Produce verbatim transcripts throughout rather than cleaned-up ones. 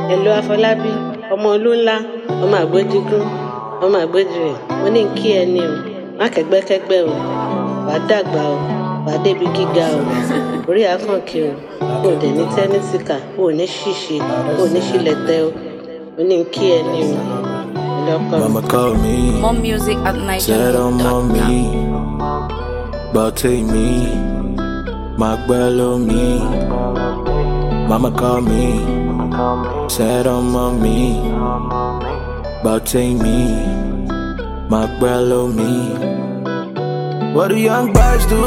Hello Afọlábí, ọmọ olú ńlá, ọmọ àgbójígún, ọmọ àgbójìrè, mo ní kí ẹ ní o, má kẹ́gbẹ́kẹ́gbẹ́ o, wà á dàgbà o, wà á débi gíga o, orí àkànkì o, o dẹ̀ ní tẹ́nísìkà, o ò ní ṣìṣe, o ò ní ṣìlẹ̀tẹ̀ o, mo ní kí ẹ ní o. Mama call me, More music at said I'm on me, nigeria but take me, my girl on me. Mama call me, said I'm on me, but take me, my girl on me. What do young boys do?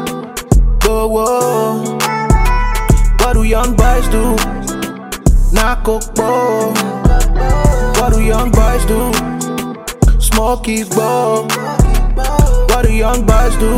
Go whoa. What do young boys do? Knock up ball. What do young boys do? Smoky ball. What do young boys do?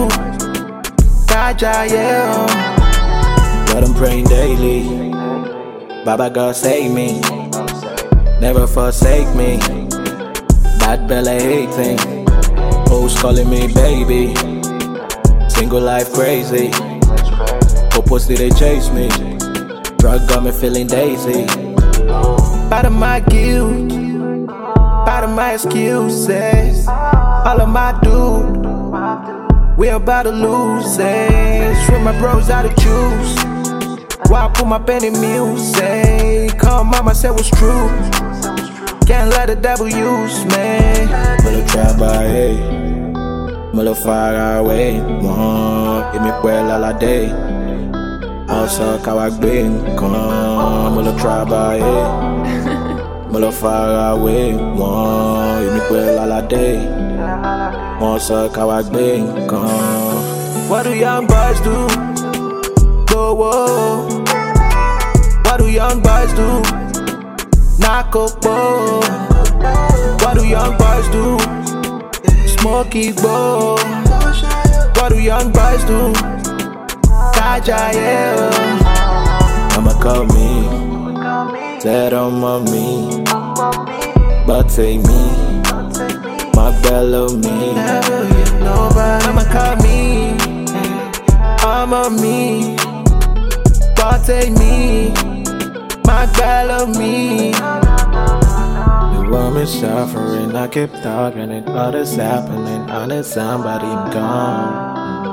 Kaja, yeah. But I'm praying daily. Baba God save me. Never forsake me. Bad belly hating. Hoes calling me baby. Single life crazy. Popos did they chase me? Drug got me feeling daisy. Part of my guilt, part of my excuses. All of my dude, we about to lose it. With my bros out to choose. Why I put my pen in music? Call mama said was true. Can't let the devil use me. Molo trabalhei, molo far away. Mo e me puela la day. Also kawagbe nkan. Molo trabalhei, molo far away. Mo e me puela la day. Also kawagbe nkan. What do young boys do? Go whoa. What do young boys do? Knock up ball. What do young boys do? Smoky ball. What do young boys do? Kaja, yeah. Mama call me, said I'm on me, but take me, my bell on me. Never get nobody. Mama call me, I'm on me, but take me, my girl on me. The woman's suffering, I keep talking it, all that's happening. I need somebody, I'm gone.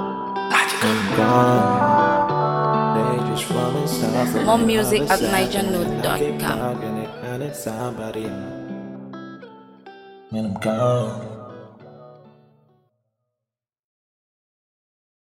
I'm gone. They just want me suffering. More music at nigeria dot com. I need somebody, and I'm gone.